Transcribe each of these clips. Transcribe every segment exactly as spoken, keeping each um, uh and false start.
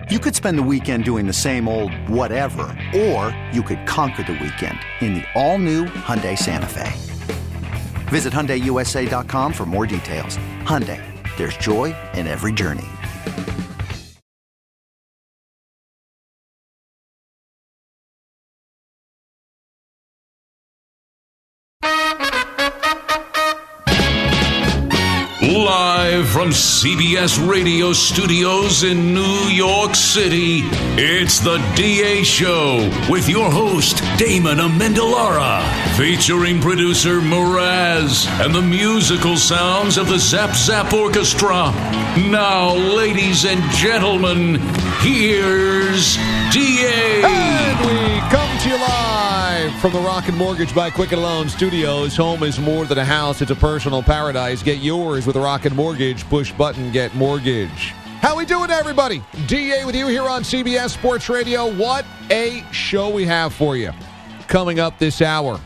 You could spend the weekend doing the same old whatever, or you could conquer the weekend in the all-new Hyundai Santa Fe. Visit Hyundai U S A dot com for more details. Hyundai, there's joy in every journey. Live from C B S Radio Studios in New York City, it's the D A Show with your host, Damon Amendolara, featuring producer Mraz and the musical sounds of the Zap Zap Orchestra. Now, ladies and gentlemen, here's D A. And we come to you live from the Rocket Mortgage by Quicken Loan Studios. Home is more than a house, it's a personal paradise. Get yours with a Rocket Mortgage. Push button, get mortgage. How we doing, everybody? D A with you here on C B S Sports Radio. What a show we have for you. Coming up this hour,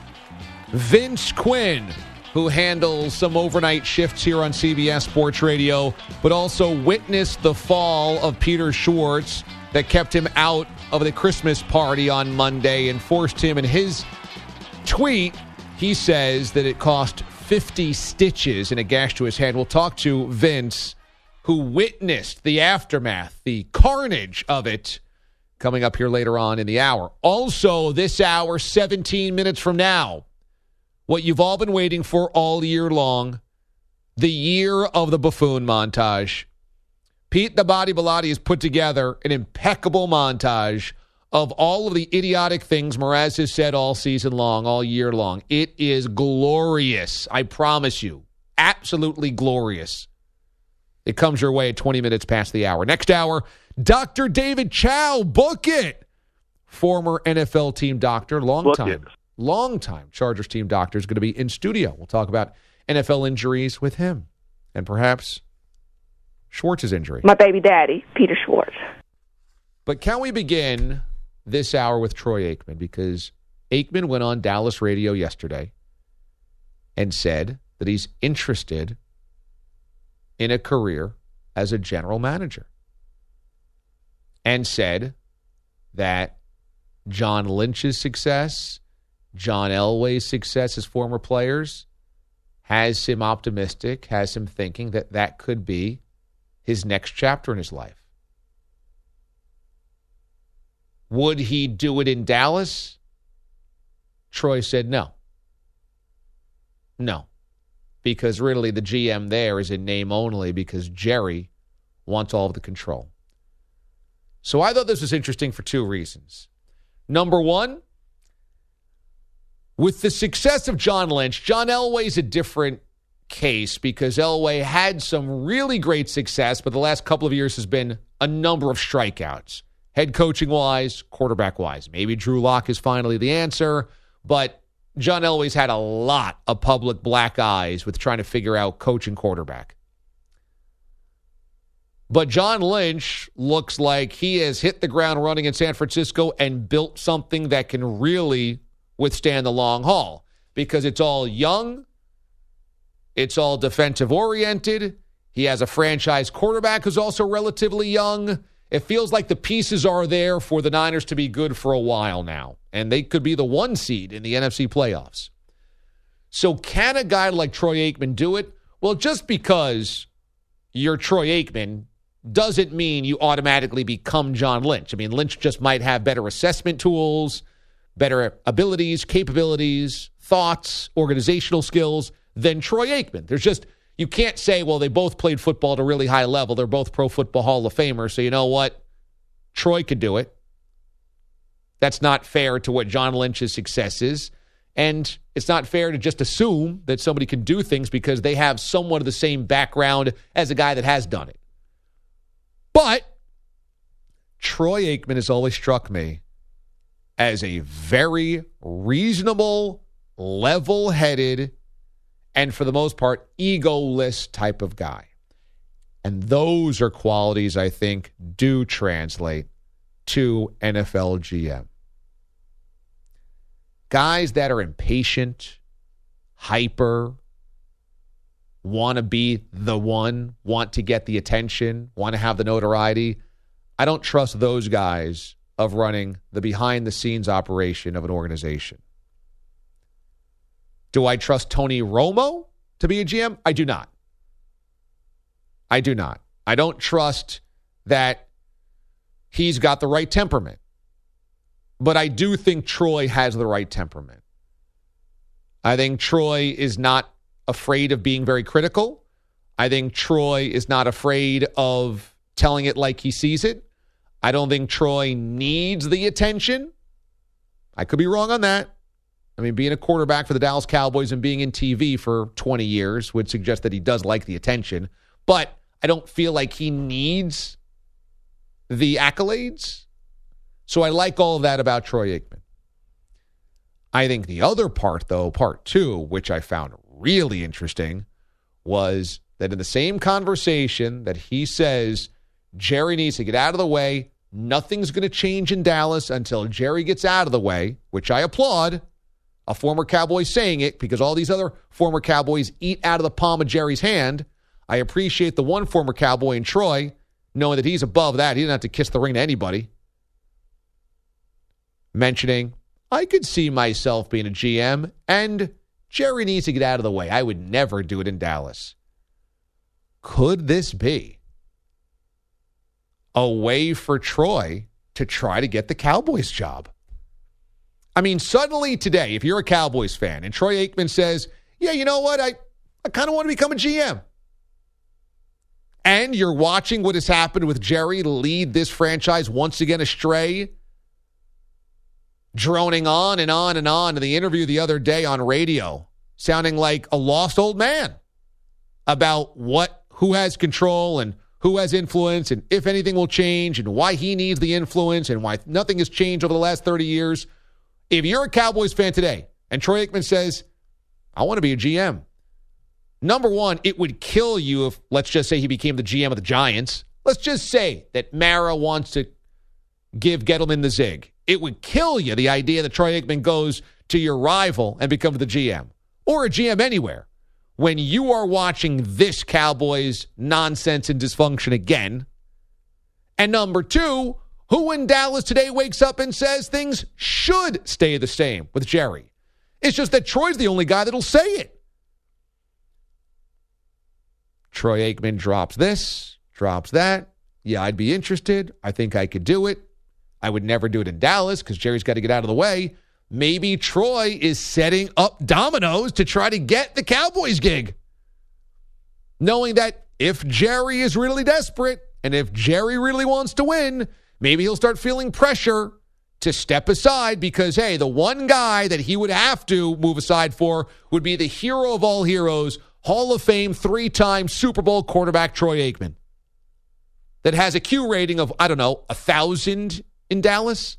Vince Quinn, who handles some overnight shifts here on C B S Sports Radio, but also witnessed the fall of Peter Schwartz that kept him out of the Christmas party on Monday and forced him in his tweet. He says that it cost fifty stitches and a gash to his head. We'll talk to Vince, who witnessed the aftermath, the carnage of it, coming up here later on in the hour. Also, this hour, seventeen minutes from now, what you've all been waiting for all year long, the year of the buffoon montage. Pete the Body Bilotti has put together an impeccable montage of all of the idiotic things Mraz has said all season long, all year long. It is glorious, I promise you. Absolutely glorious. It comes your way at twenty minutes past the hour. Next hour, Doctor David Chow, book it. Former N F L team doctor, long book time. It. Long time Chargers team doctor is going to be in studio. We'll talk about N F L injuries with him and perhaps Schwartz's injury. My baby daddy, Peter Schwartz. But can we begin this hour with Troy Aikman? Because Aikman went on Dallas radio yesterday and said that he's interested in a career as a general manager. And said that John Lynch's success, John Elway's success as former players, has him optimistic, has him thinking that that could be his next chapter in his life. Would he do it in Dallas? Troy said no. No. Because really the G M there is in name only because Jerry wants all of the control. So I thought this was interesting for two reasons. Number one, with the success of John Lynch, John Elway's a different case because Elway had some really great success, but the last couple of years has been a number of strikeouts. Head coaching-wise, quarterback-wise. Maybe Drew Lock is finally the answer, but John Elway's had a lot of public black eyes with trying to figure out coaching quarterback. But John Lynch looks like he has hit the ground running in San Francisco and built something that can really withstand the long haul because it's all young, it's all defensive-oriented. He has a franchise quarterback who's also relatively young. It feels like the pieces are there for the Niners to be good for a while now, and they could be the one seed in the N F C playoffs. So can a guy like Troy Aikman do it? Well, just because you're Troy Aikman doesn't mean you automatically become John Lynch. I mean, Lynch just might have better assessment tools, better abilities, capabilities, thoughts, organizational skills than Troy Aikman. There's just, you can't say, well, they both played football at a really high level. They're both Pro Football Hall of Famers, so you know what? Troy could do it. That's not fair to what John Lynch's success is. And it's not fair to just assume that somebody can do things because they have somewhat of the same background as a guy that has done it. But Troy Aikman has always struck me as a very reasonable, level-headed, and for the most part, egoless type of guy. And those are qualities I think do translate to N F L G M. Guys that are impatient, hyper, want to be the one, want to get the attention, want to have the notoriety. I don't trust those guys of running the behind-the-scenes operation of an organization. Do I trust Tony Romo to be a G M? I do not. I do not. I don't trust that he's got the right temperament. But I do think Troy has the right temperament. I think Troy is not afraid of being very critical. I think Troy is not afraid of telling it like he sees it. I don't think Troy needs the attention. I could be wrong on that. I mean, being a quarterback for the Dallas Cowboys and being in T V for twenty years would suggest that he does like the attention. But I don't feel like he needs the accolades. So I like all of that about Troy Aikman. I think the other part, though, part two, which I found really interesting, was that in the same conversation that he says Jerry needs to get out of the way, nothing's going to change in Dallas until Jerry gets out of the way, which I applaud. A former Cowboy saying it because all these other former Cowboys eat out of the palm of Jerry's hand. I appreciate the one former Cowboy in Troy, knowing that he's above that. He didn't have to kiss the ring to anybody. Mentioning, I could see myself being a G M, and Jerry needs to get out of the way. I would never do it in Dallas. Could this be a way for Troy to try to get the Cowboys job? I mean, suddenly today, if you're a Cowboys fan and Troy Aikman says, yeah, you know what? I, I kind of want to become a G M. And you're watching what has happened with Jerry lead this franchise once again astray, droning on and on and on in the interview the other day on radio, sounding like a lost old man about what, who has control and who has influence and if anything will change and why he needs the influence and why nothing has changed over the last thirty years. If you're a Cowboys fan today and Troy Aikman says, I want to be a G M, number one, it would kill you if, let's just say he became the G M of the Giants. Let's just say that Mara wants to give Gettleman the zig. It would kill you, the idea that Troy Aikman goes to your rival and becomes the G M or a G M anywhere when you are watching this Cowboys nonsense and dysfunction again. And number two, who in Dallas today wakes up and says things should stay the same with Jerry? It's just that Troy's the only guy that'll say it. Troy Aikman drops this, drops that. Yeah, I'd be interested. I think I could do it. I would never do it in Dallas because Jerry's got to get out of the way. Maybe Troy is setting up dominoes to try to get the Cowboys gig. Knowing that if Jerry is really desperate and if Jerry really wants to win, maybe he'll start feeling pressure to step aside because, hey, the one guy that he would have to move aside for would be the hero of all heroes, Hall of Fame, three-time Super Bowl quarterback Troy Aikman, that has a Q rating of, I don't know, a thousand in Dallas.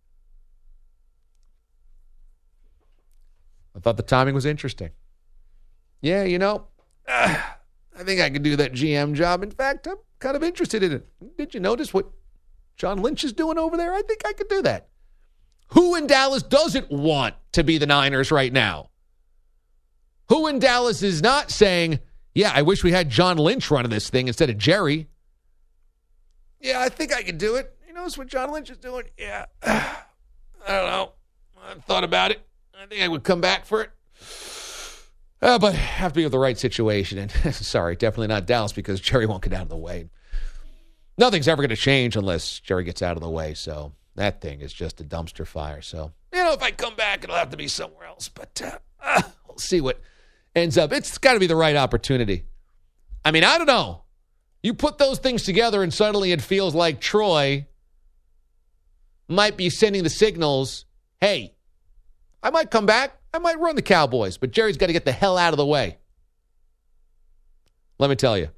I thought the timing was interesting. Yeah, you know, uh, I think I could do that G M job. In fact, I'm kind of interested in it. Did you notice what John Lynch is doing over there? I think I could do that. Who in Dallas doesn't want to be the Niners right now? Who in Dallas is not saying, yeah, I wish we had John Lynch running this thing instead of Jerry? Yeah, I think I could do it. You notice what John Lynch is doing? Yeah. I don't know. I thought about it. I think I would come back for it. Uh, but have to be with the right situation. And sorry, definitely not Dallas because Jerry won't get out of the way. Nothing's ever going to change unless Jerry gets out of the way. So that thing is just a dumpster fire. So, you know, if I come back, it'll have to be somewhere else. But uh, uh, we'll see what ends up. It's got to be the right opportunity. I mean, I don't know. You put those things together and suddenly it feels like Troy might be sending the signals, hey, I might come back. I might run the Cowboys. But Jerry's got to get the hell out of the way. Let me tell you.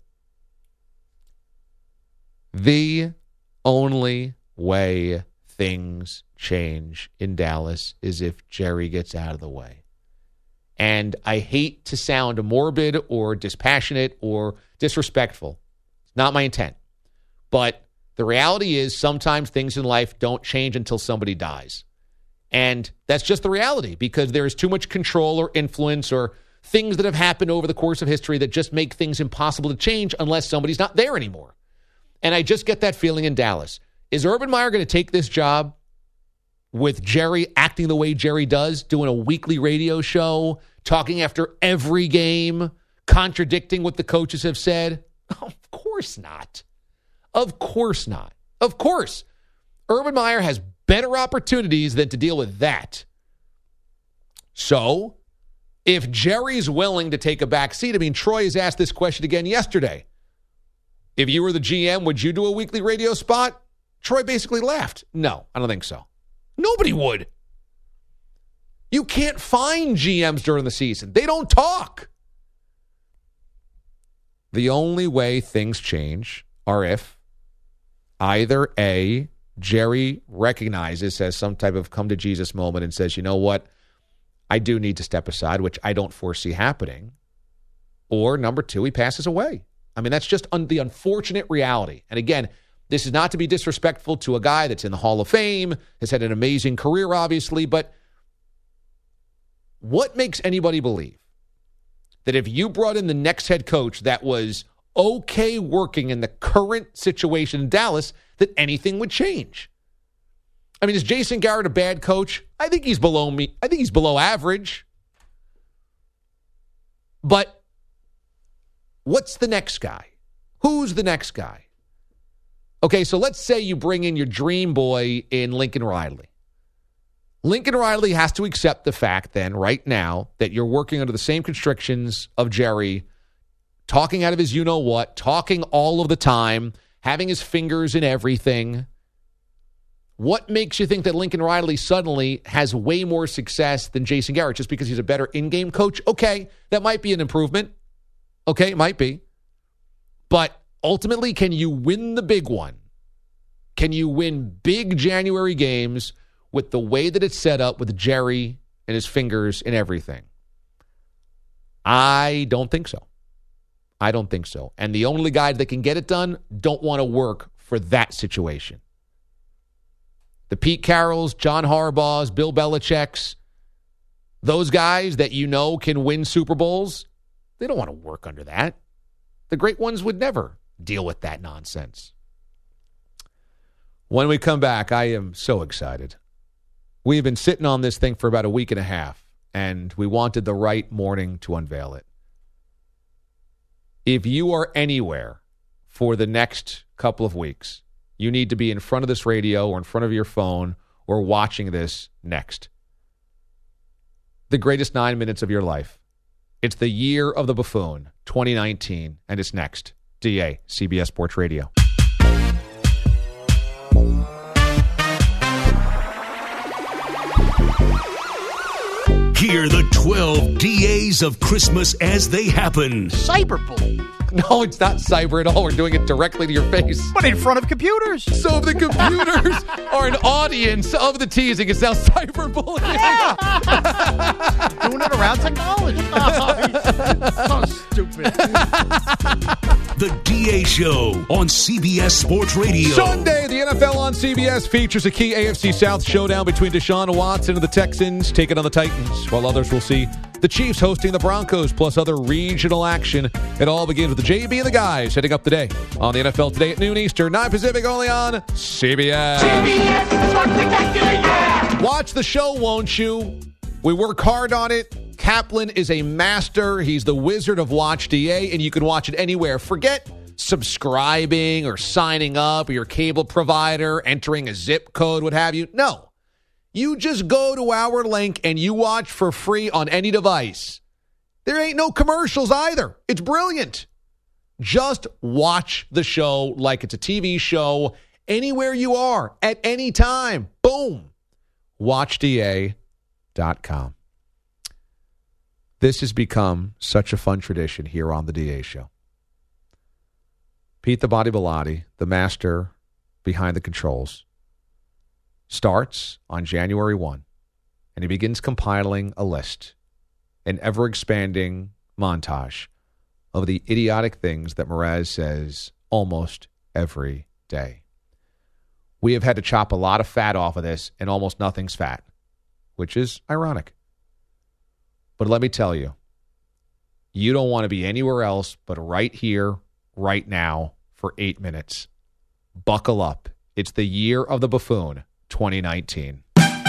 The only way things change in Dallas is if Jerry gets out of the way. And I hate to sound morbid or dispassionate or disrespectful. It's not my intent. But the reality is sometimes things in life don't change until somebody dies. And that's just the reality because there is too much control or influence or things that have happened over the course of history that just make things impossible to change unless somebody's not there anymore. And I just get that feeling in Dallas. Is Urban Meyer going to take this job with Jerry acting the way Jerry does, doing a weekly radio show, talking after every game, contradicting what the coaches have said? Oh, of course not. Of course not. Of course. Urban Meyer has better opportunities than to deal with that. So, if Jerry's willing to take a back seat, I mean, Troy has asked this question again yesterday. If you were the G M, would you do a weekly radio spot? Troy basically laughed. No, I don't think so. Nobody would. You can't find G Ms during the season. They don't talk. The only way things change are if either A, Jerry recognizes as some type of come-to-Jesus moment and says, you know what, I do need to step aside, which I don't foresee happening. Or number two, he passes away. I mean, that's just un- the unfortunate reality. And again, this is not to be disrespectful to a guy that's in the Hall of Fame, has had an amazing career, obviously, but what makes anybody believe that if you brought in the next head coach that was okay working in the current situation in Dallas, that anything would change? I mean, is Jason Garrett a bad coach? I think he's below me. I think he's below average. But what's the next guy? Who's the next guy? Okay, so let's say you bring in your dream boy in Lincoln Riley. Lincoln Riley has to accept the fact then, right now, that you're working under the same constrictions of Jerry, talking out of his you-know-what, talking all of the time, having his fingers in everything. What makes you think that Lincoln Riley suddenly has way more success than Jason Garrett just because he's a better in-game coach? Okay, that might be an improvement. Okay, it might be. But ultimately, can you win the big one? Can you win big January games with the way that it's set up with Jerry and his fingers and everything? I don't think so. I don't think so. And the only guys that can get it done don't want to work for that situation. The Pete Carrolls, John Harbaughs, Bill Belichick's, those guys that you know can win Super Bowls, they don't want to work under that. The great ones would never deal with that nonsense. When we come back, I am so excited. We have been sitting on this thing for about a week and a half, and we wanted the right morning to unveil it. If you are anywhere for the next couple of weeks, you need to be in front of this radio or in front of your phone or watching this next. The greatest nine minutes of your life. It's the year of the buffoon, twenty nineteen, and it's next. D A, C B S Sports Radio. Hear the twelve D As of Christmas as they happen. Cyberbullying. No, it's not cyber at all. We're doing it directly to your face. But in front of computers. So if the computers are an audience of the teasing, it's now cyberbullying. Yeah. Doing it around technology. Oh, so stupid. The D A Show on C B S Sports Radio. Sunday, the N F L on C B S features a key A F C South showdown between Deshaun Watson and the Texans taking on the Titans, while others will see the Chiefs hosting the Broncos, plus other regional action. It all begins with the J B and the guys heading up today on the N F L Today at noon Eastern, nine Pacific, only on C B S. C B S Spectacular, yeah! Watch the show, won't you? We work hard on it. Kaplan is a master. He's the wizard of Watch D A, and you can watch it anywhere. Forget subscribing or signing up or your cable provider, entering a zip code, what have you. No. You just go to our link and you watch for free on any device. There ain't no commercials either. It's brilliant. Just watch the show like it's a T V show anywhere you are at any time. Boom. watch D A dot com. This has become such a fun tradition here on the D A Show. Pete the Body Bilotti, the master behind the controls, starts on January first, and he begins compiling a list, an ever-expanding montage of the idiotic things that Mraz says almost every day. We have had to chop a lot of fat off of this, and almost nothing's fat, which is ironic. But let me tell you, you don't want to be anywhere else but right here, right now, for eight minutes. Buckle up. It's the year of the buffoon, twenty nineteen.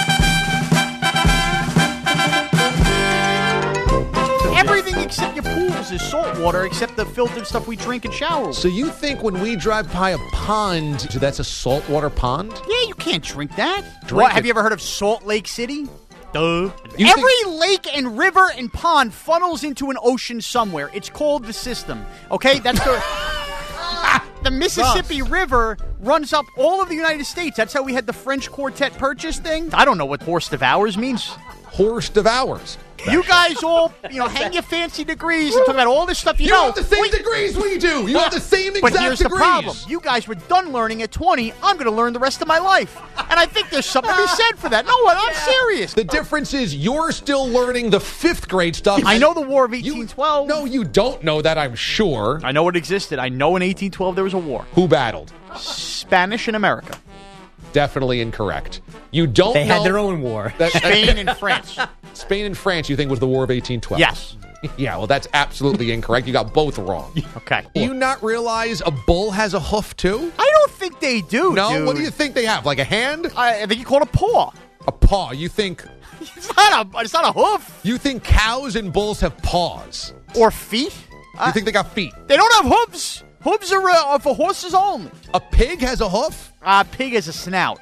Everything except your pools is salt water, except the filtered stuff we drink and shower with. So you think when we drive by a pond, that's a saltwater pond? Yeah, you can't drink that. Drink What, it. have you ever heard of Salt Lake City? Duh. You Every think- lake and river and pond funnels into an ocean somewhere. It's called the system. Okay, that's the. The Mississippi River runs up all of the United States. That's how we had the French Quartet purchase thing. I don't know what horse devours means. Horse devours. You guys all, you know, hang your fancy degrees and talk about all this stuff you, You know. have the same Wait, degrees we do. You have the same exact But here's degrees. the problem. You guys were done learning at twenty. I'm going to learn the rest of my life. And I think there's something to be said for that. No, I'm serious. The difference is you're still learning the fifth grade stuff. I know the War of You- eighteen twelve. No, you don't know that, I'm sure. I know it existed. I know in eighteen twelve there was a war. Who battled? Spanish in America. Definitely incorrect. You don't They know had their own war. that- Spain and France. Spain and France, you think, was the War of eighteen twelve? Yes. Yeah, well, that's absolutely incorrect. You got both wrong. Okay. Do you not realize a bull has a hoof, too? I don't think they do, No? dude. What do you think they have? Like a hand? I, I think you call it a paw. A paw. You think It's not a. It's not a hoof you think cows and bulls have paws? or feet. You think they got feet? They don't have hooves. Hooves are, uh, are for horses only. A pig has a hoof? Uh, pig has a snout.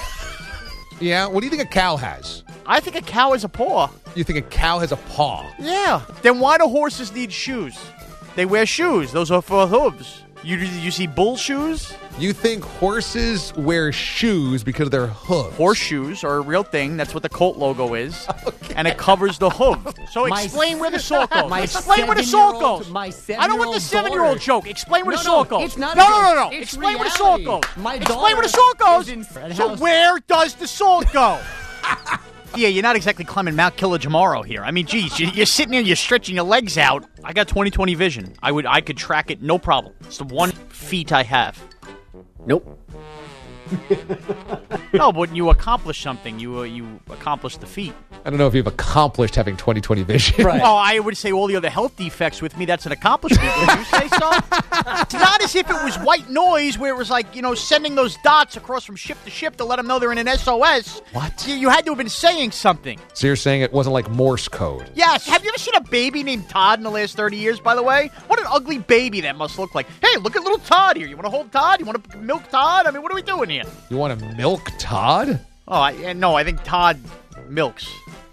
Yeah. What do you think a cow has? I think a cow has a paw. You think a cow has a paw? Yeah. Then why do horses need shoes? They wear shoes. Those are for hooves. You you see bull shoes? You think horses wear shoes because of their hooves? Horseshoes are a real thing. That's what the Colt logo is. And it covers the hoof. So My explain s- where the salt goes. my Explain where the salt seven-year-old- goes. my I don't want the seven-year-old seven-year-old daughter- joke. Explain where No, the salt no, goes. it's not a no, joke. no, no, no. It's Explain where the salt reality. goes. My Explain where the daughter salt goes. is in Fred So House. where does the salt go? Yeah, you're not exactly climbing Mount Kilimanjaro here. I mean, geez, you- you're sitting there, you're stretching your legs out. I got twenty twenty vision. I would, I could track it, no problem. It's the one feat I have. Nope. No, but when you accomplish something, you uh, you accomplish the feat. I don't know if you've accomplished having twenty twenty vision. Right. Well, I would say all the other health defects with me, that's an accomplishment. Would you say so? It's not as if it was white noise where it was like, you know, sending those dots across from ship to ship to let them know they're in an S O S. What? You, you had to have been saying something. So you're saying it wasn't like Morse code? Yes. Have you ever seen a baby named Todd in the last thirty years, by the way? What an ugly baby that must look like. Hey, look at little Todd here. You want to hold Todd? You want to milk Todd? I mean, what are we doing here? You want to milk Todd? Oh, I, uh, no, I think Todd milks.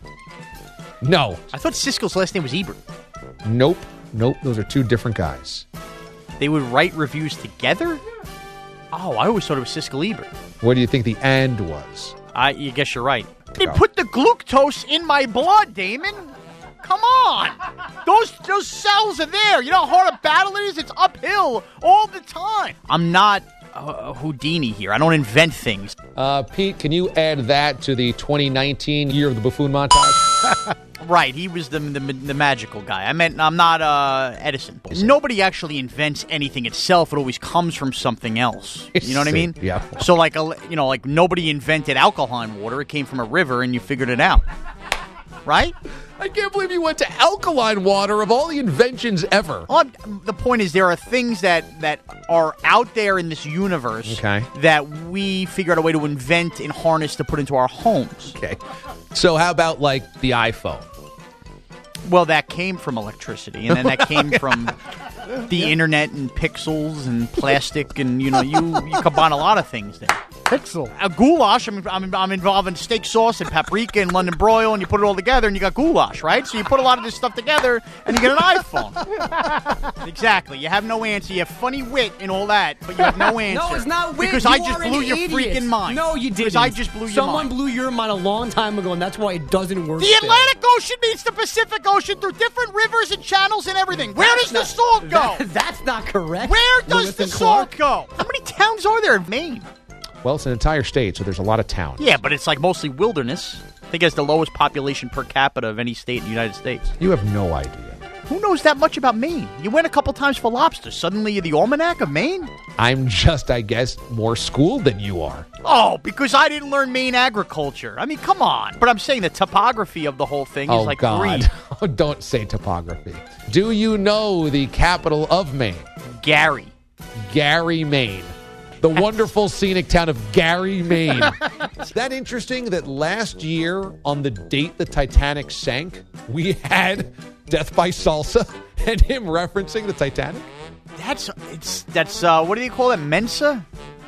No. I thought Siskel's last name was Ebert. Nope. Nope. Those are two different guys. They would write reviews together? Oh, I always thought it was Siskel Ebert. What do you think the and was? I you guess you're right. They Go. put the glucose in my blood, Damon. Come on. Those those cells are there. You know how hard a battle it is? It's uphill all the time. I'm not uh, Houdini here. I don't invent things. Uh, Pete, can you add that to the twenty nineteen year of the buffoon montage? Right, he was the, the the magical guy. I meant I'm not uh, Edison. Nobody actually invents anything itself. It always comes from something else. You know what I mean? Yeah. So like a, you know, like nobody invented alkaline water. It came from a river, and you figured it out. Right? I can't believe you went to alkaline water of all the inventions ever. Well, I'm- the point is, there are things that, that are out there in this universe Okay. that we figure out a way to invent and harness to put into our homes. Okay. So how about like the iPhone? Well, that came from electricity, and then that came from the internet and pixels and plastic, and you know, you, you combine a lot of things there. Pixel. A goulash, I'm, I'm, I'm involving steak sauce and paprika and London broil, and you put it all together, and you got goulash, right? So you put a lot of this stuff together, and you get an iPhone. Exactly. You have no answer. You have funny wit and all that, but you have no answer. No, it's not wit. Because You I just are an blew your idiot. freaking mind. No, you didn't. Because I just blew your Someone mind. blew your mind a long time ago, and that's why it doesn't work. The still. Atlantic Ocean meets the Pacific Ocean through different rivers and channels and everything. Where does the salt go? That- that's not correct. Where does Lewis the and salt Clark. go? How many towns are there in Maine? Well, it's an entire state, so there's a lot of towns. Yeah, but it's like mostly wilderness. I think it has the lowest population per capita of any state in the United States. You have no idea. Who knows that much about Maine? You went a couple times for lobster. Suddenly you're the almanac of Maine? I'm just, I guess, more schooled than you are. Oh, because I didn't learn Maine agriculture. I mean, come on. But I'm saying the topography of the whole thing Oh, is like God. green. Oh, don't say topography. Do you know the capital of Maine? Gary. Gary, Maine. the wonderful scenic town of Gary, Maine. Is that interesting that last year on the date the Titanic sank, we had Death by Salsa and him referencing the Titanic? That's it's that's uh, what do you call it? Mensa?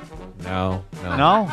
No, no. No.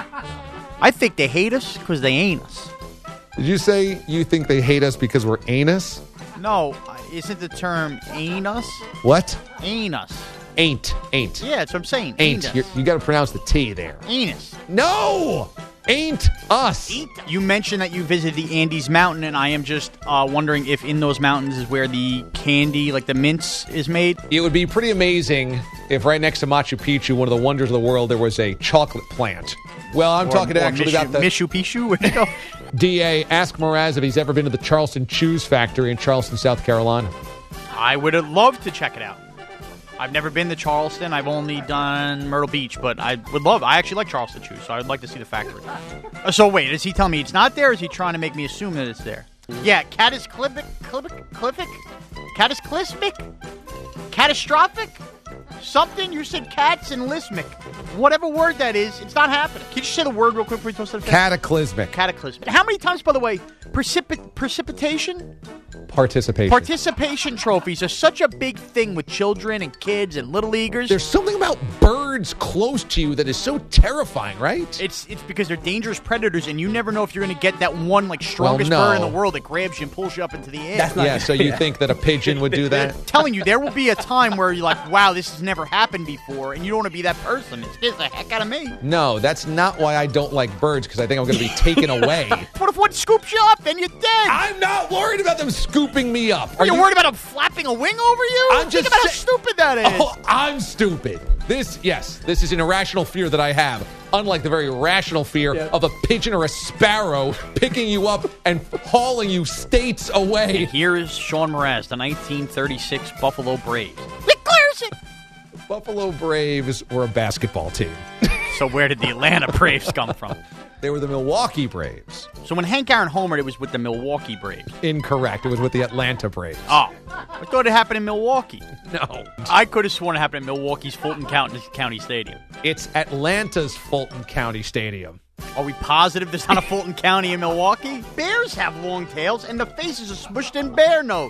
I think they hate us because they ain't us. Did you say you think they hate us because we're anus? No, isn't the term ain't us? What? Ain't us. Ain't. Ain't. Yeah, that's what I'm saying. Ain't. Ain't You're, us. you got to pronounce the T there. Anus. No! Ain't us. You mentioned that you visited the Andes Mountain, and I am just uh, wondering if in those mountains is where the candy, like the mints, is made. It would be pretty amazing if right next to Machu Picchu, one of the wonders of the world, there was a chocolate plant. Well, I'm Or- talking or actually Mishu, about the Mishu Pishu. Where'd it go? D A. Ask Mraz if he's ever been to the Charleston Chews Factory in Charleston, South Carolina. I would have loved to check it out. I've never been to Charleston. I've only done Myrtle Beach, but I would love. I actually like Charleston Chews, so I'd like to see the factory. Uh, So wait, is he telling me it's not there, or is he trying to make me assume that it's there? Yeah, cataclysmic, clific, cataclysmic, catastrophic, something. You said cats and lismic, whatever word that is. It's not happening. Can you just say the word real quick before you toss it? Cataclysmic. Cataclysmic. How many times, by the way, precipit precipitation? Participation. Participation trophies are such a big thing with children and kids and little leaguers. There's something about birds close to you that is so terrifying, right? It's it's because they're dangerous predators, and you never know if you're going to get that one like strongest Well, no. bird in the world that grabs you and pulls you up into the air. That's not Yeah, so you think that a pigeon would do that? telling you, there will be a time where you're like, wow, this has never happened before, and you don't want to be that person. It scares the heck out of me. No, that's not why I don't like birds, because I think I'm going to be taken away. What if one scoops you up and you're dead? I'm not worried about them scooping me up. Are you worried about them flapping a wing over you? I'm just Think about how say- stupid that is. Oh, I'm stupid. This, yes, this is an irrational fear that I have, unlike the very rational fear Yeah. of a pigeon or a sparrow picking you up and hauling you states away. Here is Sean Mraz, the nineteen thirty-six Buffalo Braves. It clears it. Buffalo Braves were a basketball team. So where did the Atlanta Braves come from? They were the Milwaukee Braves. So when Hank Aaron homered, it was with the Milwaukee Braves. Incorrect. It was with the Atlanta Braves. Oh, I thought it happened in Milwaukee. No. I could have sworn it happened in Milwaukee's Fulton County, County Stadium. It's Atlanta's Fulton County Stadium. Are we positive there's not a Fulton County in Milwaukee? Bears have long tails, and the faces are smushed in bear nose.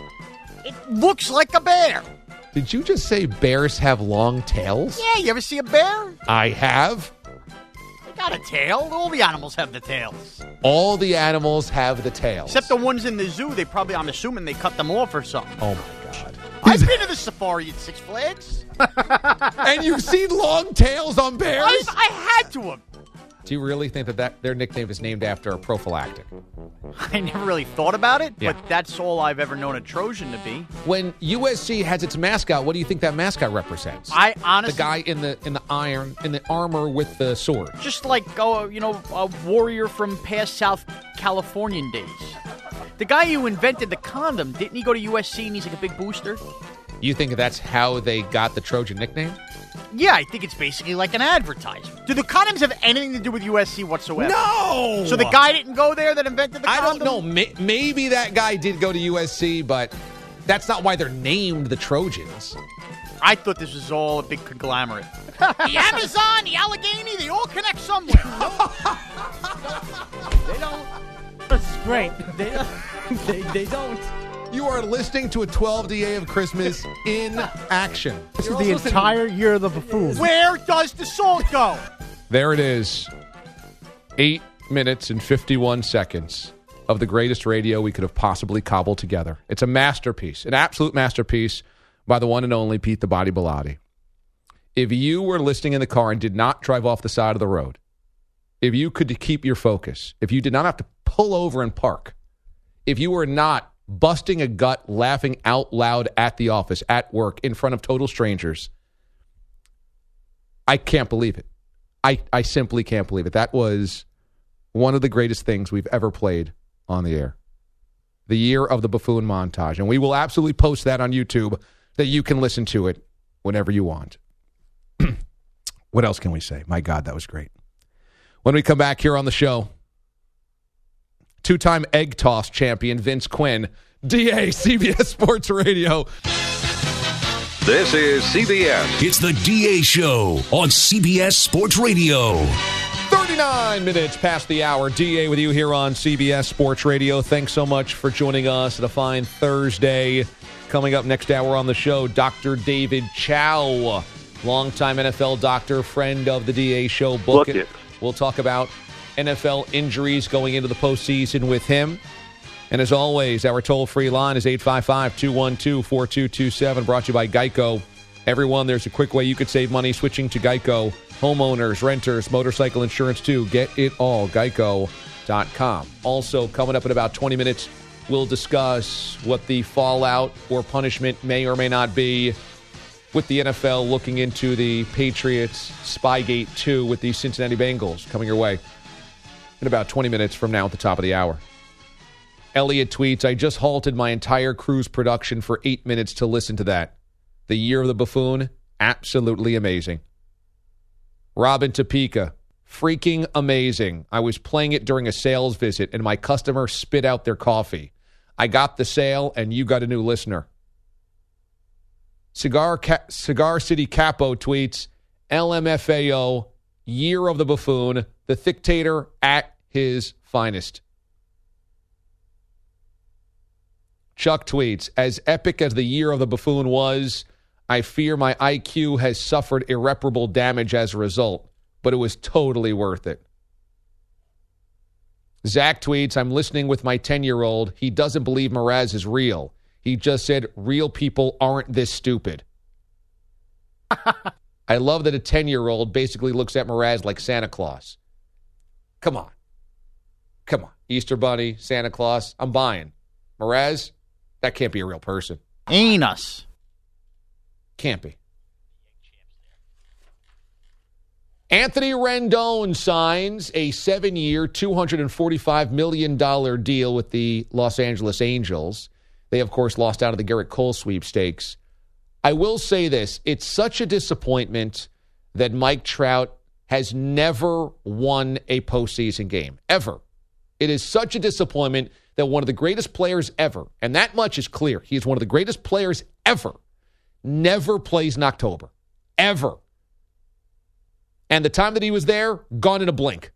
It looks like a bear. Did you just say bears have long tails? Yeah, you ever see a bear? I have. They got a tail. All the animals have the tails. All the animals have the tails. Except the ones in the zoo, they probably, I'm assuming they cut them off or something. Oh, my God. I've been to the safari at Six Flags. And you've seen long tails on bears? I've, I had to have. Do you really think that, that their nickname is named after a prophylactic? I never really thought about it, Yeah. but that's all I've ever known a Trojan to be. When U S C has its mascot, what do you think that mascot represents? I honestly... the guy in the in the iron in the armor with the sword. Just like, oh, you know, a warrior from past South Californian days. The guy who invented the condom, didn't he go to U S C and he's like a big booster? You think that's how they got the Trojan nickname? Yeah, I think it's basically like an advertisement. Do the condoms have anything to do with U S C whatsoever? No. So the guy didn't go there that invented the I condom? don't know. May- maybe that guy did go to U S C, but that's not why they're named the Trojans. I thought this was all a big conglomerate. The Amazon, the Allegheny, they all connect somewhere. They don't. That's great. They, they, they don't. You are listening to a twelve D A of Christmas in action. This is the entire year of the buffoon. Where does the salt go? There it is. Eight minutes and fifty-one seconds of the greatest radio we could have possibly cobbled together. It's a masterpiece, an absolute masterpiece by the one and only Pete the Body Bilotti. If you were listening in the car and did not drive off the side of the road, if you could keep your focus, if you did not have to pull over and park, if you were not busting a gut, laughing out loud at the office, at work, in front of total strangers, I can't believe it. I, I simply can't believe it. That was one of the greatest things we've ever played on the air. The year of the buffoon montage. And we will absolutely post that on YouTube that you can listen to it whenever you want. What else can we say? My God, that was great. When we come back here on the show, two-time egg toss champion Vince Quinn, D A, C B S Sports Radio. This is C B S. It's the D A Show on C B S Sports Radio. thirty-nine minutes past the hour. D A with you here on C B S Sports Radio. Thanks so much for joining us on a fine Thursday. Coming up next hour on the show, Doctor David Chow, longtime N F L doctor, friend of the D A Show. Book, Book it. it. We'll talk about N F L injuries going into the postseason with him. And as always, our toll-free line is eight five five, two one two, four two two seven, brought to you by Geico. Everyone, there's a quick way you could save money switching to Geico. Homeowners, renters, motorcycle insurance too. Get it all. Geico dot com. Also, coming up in about twenty minutes, we'll discuss what the fallout or punishment may or may not be with the N F L looking into the Patriots Spygate two with the Cincinnati Bengals. Coming your way in about twenty minutes from now at the top of the hour. Elliot tweets, I just halted my entire cruise production for eight minutes to listen to that. The Year of the Buffoon, absolutely amazing. Robin Topeka, freaking amazing. I was playing it during a sales visit, and my customer spit out their coffee. I got the sale, and you got a new listener. Cigar, Ca- Cigar City Capo tweets, L M F A O, Year of the Buffoon, the Thictator at his finest. Chuck tweets, as epic as the Year of the Buffoon was, I fear my I Q has suffered irreparable damage as a result, but it was totally worth it. Zach tweets, I'm listening with my ten-year-old. He doesn't believe Mraz is real. He just said real people aren't this stupid. I love that a ten-year-old basically looks at Mraz like Santa Claus. Come on. Come on. Easter Bunny, Santa Claus, I'm buying. Mraz, that can't be a real person. Ain't us. Can't be. Anthony Rendon signs a seven-year, two hundred forty-five million dollars deal with the Los Angeles Angels. They, of course, lost out of the Garrett Cole sweepstakes. I will say this. It's such a disappointment that Mike Trout has never won a postseason game, ever. It is such a disappointment that one of the greatest players ever, and that much is clear, he is one of the greatest players ever, never plays in October. Ever. And the time that he was there, gone in a blink.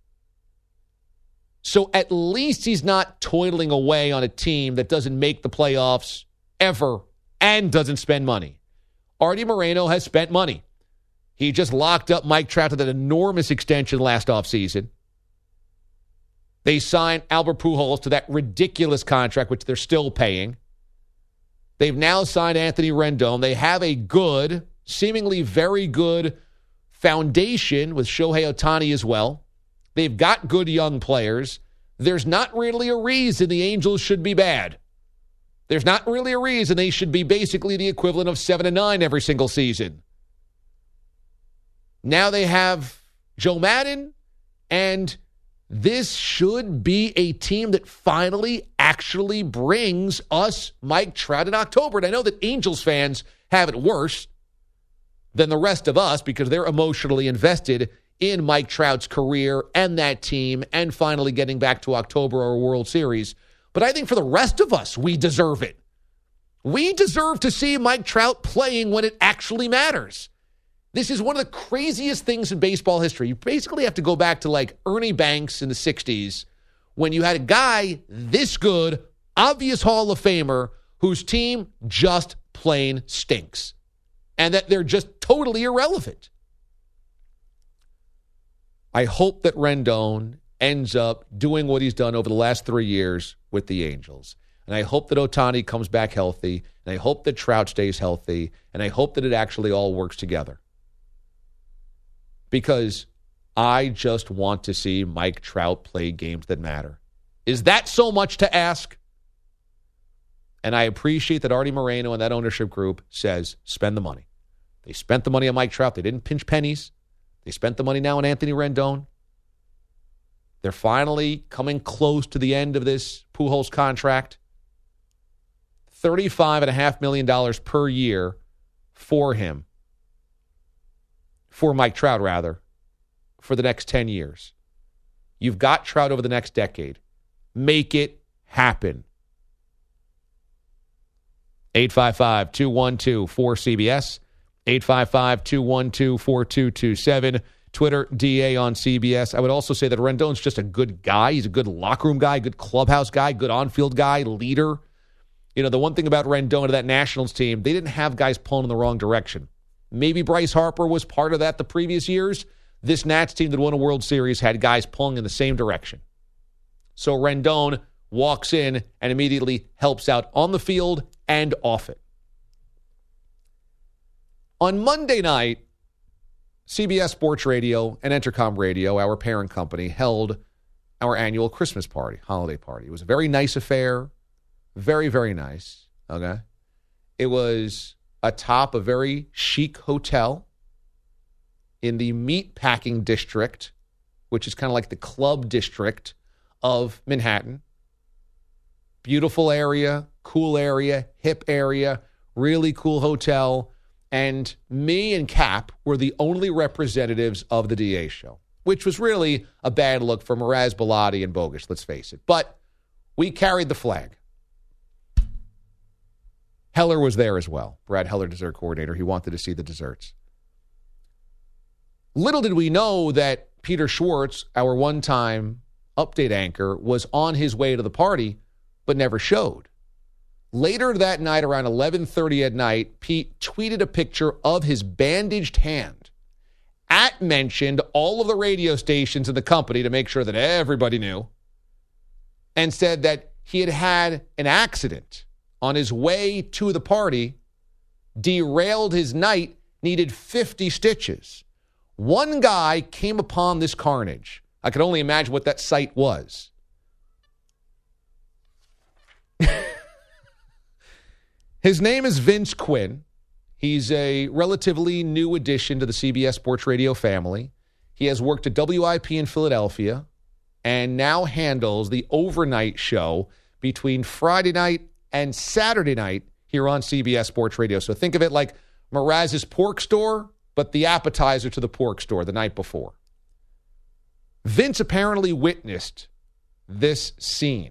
So at least he's not toiling away on a team that doesn't make the playoffs ever and doesn't spend money. Artie Moreno has spent money. He just locked up Mike Trout to that enormous extension last offseason. They signed Albert Pujols to that ridiculous contract, which they're still paying. They've now signed Anthony Rendon. They have a good, seemingly very good foundation with Shohei Ohtani as well. They've got good young players. There's not really a reason the Angels should be bad. There's not really a reason they should be basically the equivalent of seven and nine every single season. Now they have Joe Madden, and this should be a team that finally actually brings us Mike Trout in October. And I know that Angels fans have it worse than the rest of us because they're emotionally invested in Mike Trout's career and that team and finally getting back to October or World Series. But I think for the rest of us, we deserve it. We deserve to see Mike Trout playing when it actually matters. This is one of the craziest things in baseball history. You basically have to go back to like Ernie Banks in the sixties when you had a guy this good, obvious Hall of Famer, whose team just plain stinks. And that they're just totally irrelevant. I hope that Rendon ends up doing what he's done over the last three years with the Angels. And I hope that Ohtani comes back healthy. And I hope that Trout stays healthy. And I hope that it actually all works together. Because I just want to see Mike Trout play games that matter. Is that so much to ask? And I appreciate that Artie Moreno and that ownership group says, spend the money. They spent the money on Mike Trout. They didn't pinch pennies. They spent the money now on Anthony Rendon. They're finally coming close to the end of this Pujols contract. thirty-five point five million dollars per year for him. For Mike Trout, rather, for the next ten years. You've got Trout over the next decade. Make it happen. eight five five, two one two, four C B S, eight five five, two one two, four two two seven. Twitter, D A on C B S. I would also say that Rendon's just a good guy. He's a good locker room guy, good clubhouse guy, good on-field guy, leader. You know, the one thing about Rendon and that Nationals team, they didn't have guys pulling in the wrong direction. Maybe Bryce Harper was part of that the previous years. This Nats team that won a World Series had guys pulling in the same direction. So Rendon walks in and immediately helps out on the field and off it. On Monday night, C B S Sports Radio and Entercom Radio, our parent company, held our annual Christmas party, holiday party. It was a very nice affair. Very, very nice. Okay. It was atop a very chic hotel in the meatpacking district, which is kind of like the club district of Manhattan. Beautiful area, cool area, hip area, really cool hotel. And me and Cap were the only representatives of the D A show, which was really a bad look for Mraz, Bellotti, and Bogus, let's face it. But we carried the flag. Heller was there as well. Brad Heller, dessert coordinator. He wanted to see the desserts. Little did we know that Peter Schwartz, our one-time update anchor, was on his way to the party, but never showed. Later that night, around eleven thirty at night, Pete tweeted a picture of his bandaged hand. At mentioned all of the radio stations in the company to make sure that everybody knew, and said that he had had an accident on his way to the party, derailed his night, needed fifty stitches. One guy came upon this carnage. I could only imagine what that sight was. His name is Vince Quinn. He's a relatively new addition to the C B S Sports Radio family. He has worked at W I P in Philadelphia and now handles the overnight show between Friday night and Saturday night here on C B S Sports Radio. So think of it like Mraz's pork store, but the appetizer to the pork store the night before. Vince apparently witnessed this scene,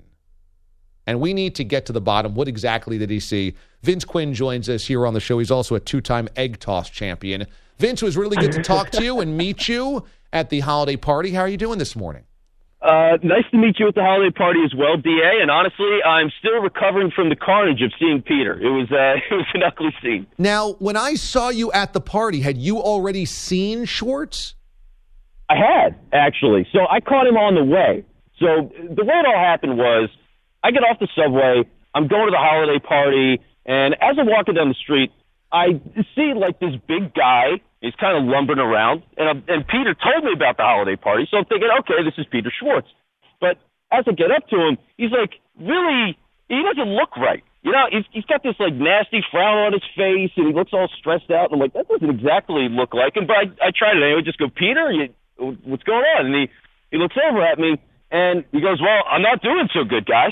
and we need to get to the bottom. What exactly did he see? Vince Quinn joins us here on the show. He's also a two-time egg toss champion. Vince, it was really good to talk to you and meet you at the holiday party. How are you doing this morning? Uh, nice to meet you at the holiday party as well, D A. And honestly, I'm still recovering from the carnage of seeing Peter. It was uh, it was an ugly scene. Now, when I saw you at the party, had you already seen Schwartz? I had, actually. So I caught him on the way. So the way it all happened was I get off the subway, I'm going to the holiday party, and as I'm walking down the street, I see like this big guy. He's kind of lumbering around, and I'm, and Peter told me about the holiday party, so I'm thinking, okay, this is Peter Schwartz. But as I get up to him, he's like, really, he doesn't look right. You know, he's, he's got this like nasty frown on his face, and he looks all stressed out. And I'm like, that doesn't exactly look like him. But I, I tried it anyway. Just go, Peter, you, what's going on? And he, he looks over at me, and he goes, well, I'm not doing so good, guys.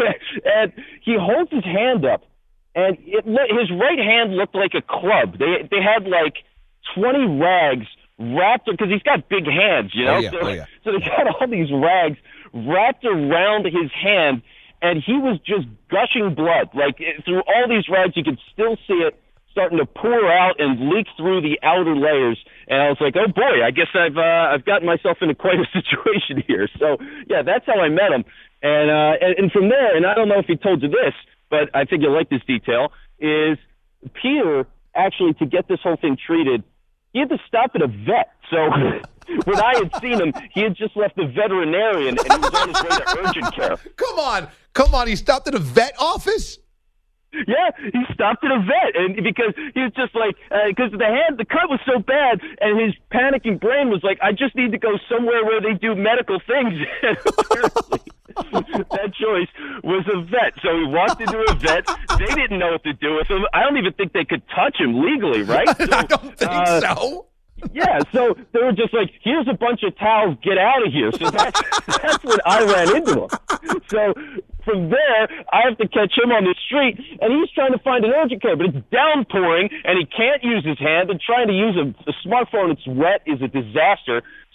And he holds his hand up, and it, his right hand looked like a club. They they had like twenty rags wrapped, because he's got big hands, you know? Oh, yeah. So, oh, yeah. so they got all these rags wrapped around his hand, and he was just gushing blood. Like, through all these rags, you could still see it starting to pour out and leak through the outer layers. And I was like, oh, boy, I guess I've uh, I've gotten myself into quite a situation here. So, yeah, that's how I met him. And, uh, and, and from there, and I don't know if he told you this, but I think you'll like this detail, is Peter, actually, to get this whole thing treated, he had to stop at a vet. So when I had seen him, he had just left the veterinarian, and he was on his way to urgent care. Come on. Come on. He stopped at a vet office? Yeah, he stopped at a vet, and because he was just like, because uh, the hand, the cut was so bad, and his panicking brain was like, I just need to go somewhere where they do medical things. And apparently, that choice was a vet. So he walked into a vet. They didn't know what to do with him. I don't even think they could touch him legally, right? So, I don't think uh, so. Yeah, so they were just like, here's a bunch of towels, get out of here. So that's, that's when I ran into him. So from there, I have to catch him on the street, and he's trying to find an urgent care, but it's downpouring, and he can't use his hand, and trying to use a, a smartphone that's wet is a disaster. So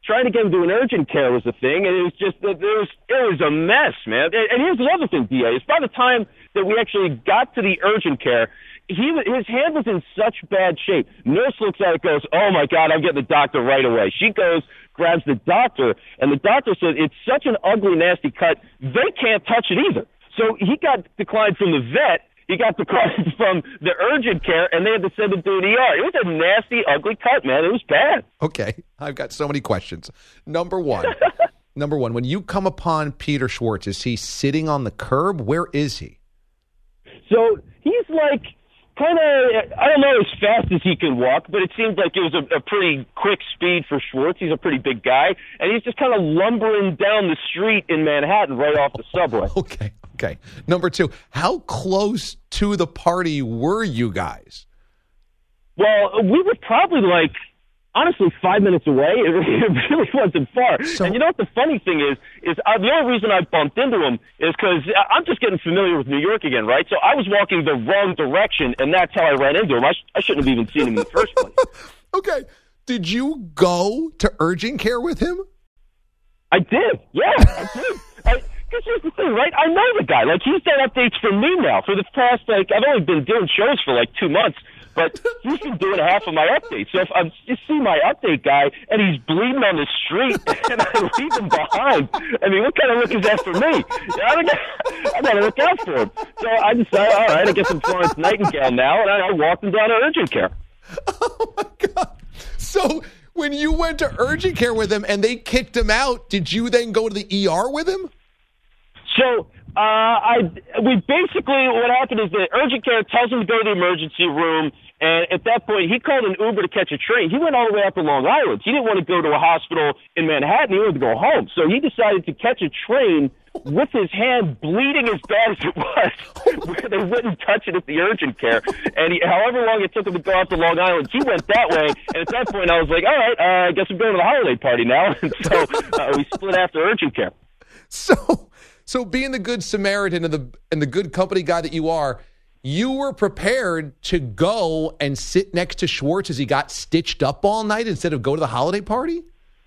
trying to get him to an urgent care was a thing, and it was just it was it was a mess, man. And, and here's the other thing, D A, is by the time that we actually got to the urgent care, he his hand was in such bad shape. Nurse looks at it, goes, "Oh my God, I'm getting the doctor right away." She goes, grabs the doctor, and the doctor says it's such an ugly, nasty cut, they can't touch it either. So he got declined from the vet. He got declined from the urgent care, and they had to send him to an E R. It was a nasty, ugly cut, man. It was bad. Okay, I've got so many questions. Number one, number one, when you come upon Peter Schwartz, is he sitting on the curb? Where is he? So he's like kind of, I don't know as fast as he can walk, but it seems like it was a, a pretty quick speed for Schwartz. He's a pretty big guy, and he's just kind of lumbering down the street in Manhattan right off the subway. Okay. Okay. Number two, how close to the party were you guys? Well, we were probably like, honestly, five minutes away. It really wasn't far. So, and you know what the funny thing is, is uh, the only reason I bumped into him is because I'm just getting familiar with New York again, right? So I was walking the wrong direction, and that's how I ran into him. I, sh- I shouldn't have even seen him in the first place. Okay. Did you go to urgent care with him? I did. Yeah, I did. I, Because here's the thing, right? I know the guy. Like, he's done updates for me now. For the past, like, I've only been doing shows for, like, two months, but he's been doing half of my updates. So if I just see my update guy, and he's bleeding on the street, and I leave him behind, I mean, what kind of look is that for me? I got, I got to look out for him. So I decided, all right, I guess I'm Florence Nightingale now, and I, I walked him down to urgent care. Oh, my God. So when you went to urgent care with him and they kicked him out, did you then go to the E R with him? So, uh, I, we basically, what happened is the urgent care tells him to go to the emergency room, and at that point, he called an Uber to catch a train. He went all the way out to Long Island. He didn't want to go to a hospital in Manhattan. He wanted to go home. So he decided to catch a train with his hand bleeding as bad as it was, where they wouldn't touch it at the urgent care. And he, however long it took him to go out to Long Island, he went that way. And at that point, I was like, all right, uh, I guess I'm going to the holiday party now. And so uh, we split after urgent care. So... So being the good Samaritan and the and the good company guy that you are, you were prepared to go and sit next to Schwartz as he got stitched up all night instead of go to the holiday party?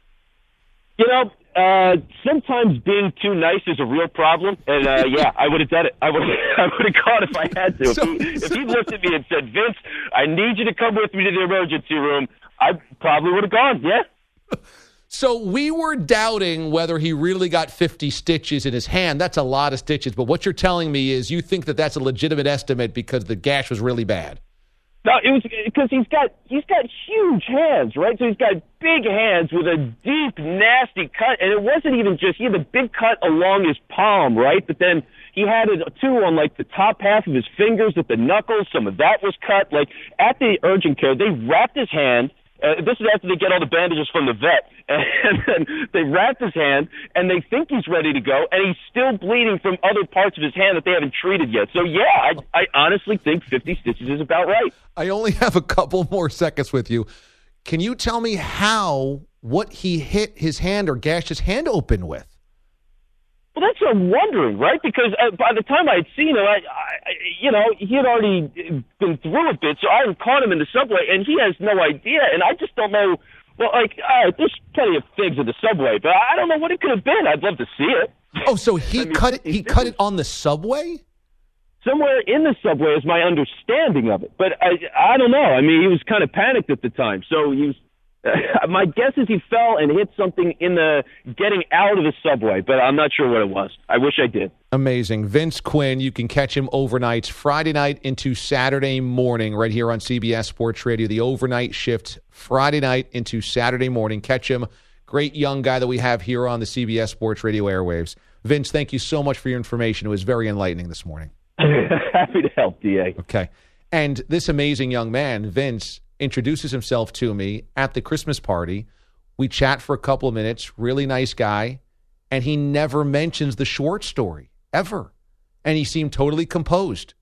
You know, uh, sometimes being too nice is a real problem. And, uh, yeah, I would have done it. I would I would have gone if I had to. So, if, he, so, if he looked at me and said, Vince, I need you to come with me to the emergency room, I probably would have gone, yeah. So we were doubting whether he really got fifty stitches in his hand. That's a lot of stitches. But what you're telling me is you think that that's a legitimate estimate because the gash was really bad. No, it was because he's got he's got huge hands, right? So he's got big hands with a deep, nasty cut, and it wasn't even just he had a big cut along his palm, right? But then he had it too on like the top half of his fingers at the knuckles. Some of that was cut. Like at the urgent care, they wrapped his hand. Uh, this is after they get all the bandages from the vet. And then they wrap his hand, and they think he's ready to go, and he's still bleeding from other parts of his hand that they haven't treated yet. So, yeah, I, I honestly think fifty stitches is about right. I only have a couple more seconds with you. Can you tell me how, what he hit his hand or gashed his hand open with? Well, that's what I'm wondering, right? Because uh, by the time I had seen him, I, I, you know, he had already been through a bit, so I had caught him in the subway, and he has no idea, and I just don't know. Well, like, all right, there's plenty of things in the subway, but I don't know what it could have been. I'd love to see it. Oh, so he I mean, cut it. He cut it on the subway? Somewhere in the subway is my understanding of it, but I, I don't know. I mean, he was kind of panicked at the time, so he was. Uh, my guess is he fell and hit something in the getting out of the subway, but I'm not sure what it was. I wish I did. Amazing. Vince Quinn, you can catch him overnights, Friday night into Saturday morning, right here on C B S Sports Radio. The overnight shift, Friday night into Saturday morning. Catch him. Great young guy that we have here on the C B S Sports Radio airwaves. Vince, thank you so much for your information. It was very enlightening this morning. Happy to help, D A. Okay. And this amazing young man, Vince, introduces himself to me at the Christmas party. We chat for a couple of minutes. Really nice guy. And he never mentions the Schwartz story, ever. And he seemed totally composed.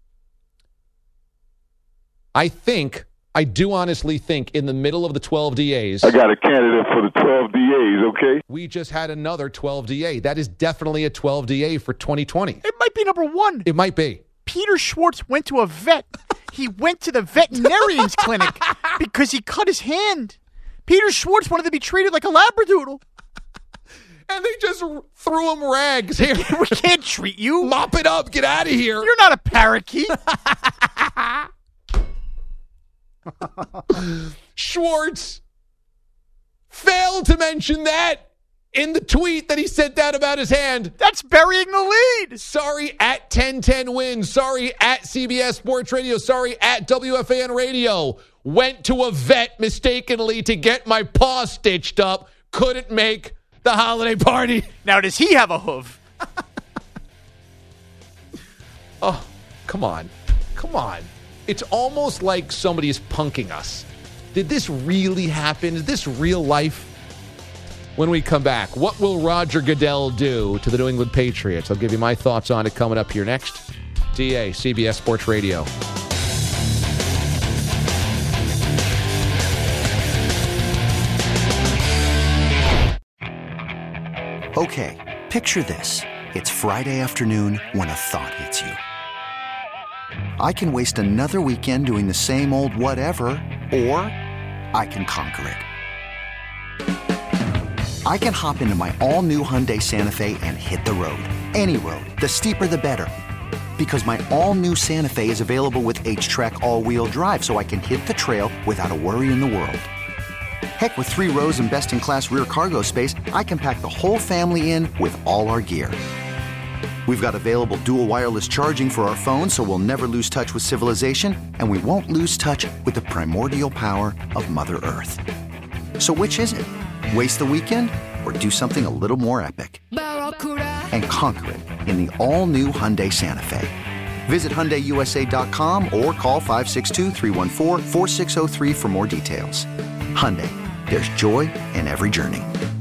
I think, I do honestly think, in the middle of the twelve D As... I got a candidate for the twelve D As, okay? We just had another twelve D A. That is definitely a twelve D A for twenty twenty. It might be number one. It might be. Peter Schwartz went to a vet. He went to the veterinarian's clinic because he cut his hand. Peter Schwartz wanted to be treated like a Labradoodle. And they just r- threw him rags. Here, We can't treat you. mop it up. Get out of here. You're not a parakeet. Schwartz failed to mention that in the tweet that he sent out about his hand. That's burying the lead. Sorry at ten ten Wins. Sorry at C B S Sports Radio. Sorry at W F A N Radio. Went to a vet mistakenly to get my paw stitched up. Couldn't make the holiday party. Now, does he have a hoof? Oh, come on. Come on. It's almost like somebody is punking us. Did this really happen? Is this real life? When we come back, what will Roger Goodell do to the New England Patriots? I'll give you my thoughts on it coming up here next. D A, C B S Sports Radio. Okay, picture this. It's Friday afternoon when a thought hits you. I can waste another weekend doing the same old whatever, or I can conquer it. I can hop into my all-new Hyundai Santa Fe and hit the road. Any road. The steeper, the better. Because my all-new Santa Fe is available with H-Track all-wheel drive, so I can hit the trail without a worry in the world. Heck, with three rows and best-in-class rear cargo space, I can pack the whole family in with all our gear. We've got available dual wireless charging for our phones, so we'll never lose touch with civilization, and we won't lose touch with the primordial power of Mother Earth. So which is it? Waste the weekend or do something a little more epic? And conquer it in the all-new Hyundai Santa Fe. Visit Hyundai U S A dot com or call five six two, three one four, four six zero three for more details. Hyundai, there's joy in every journey.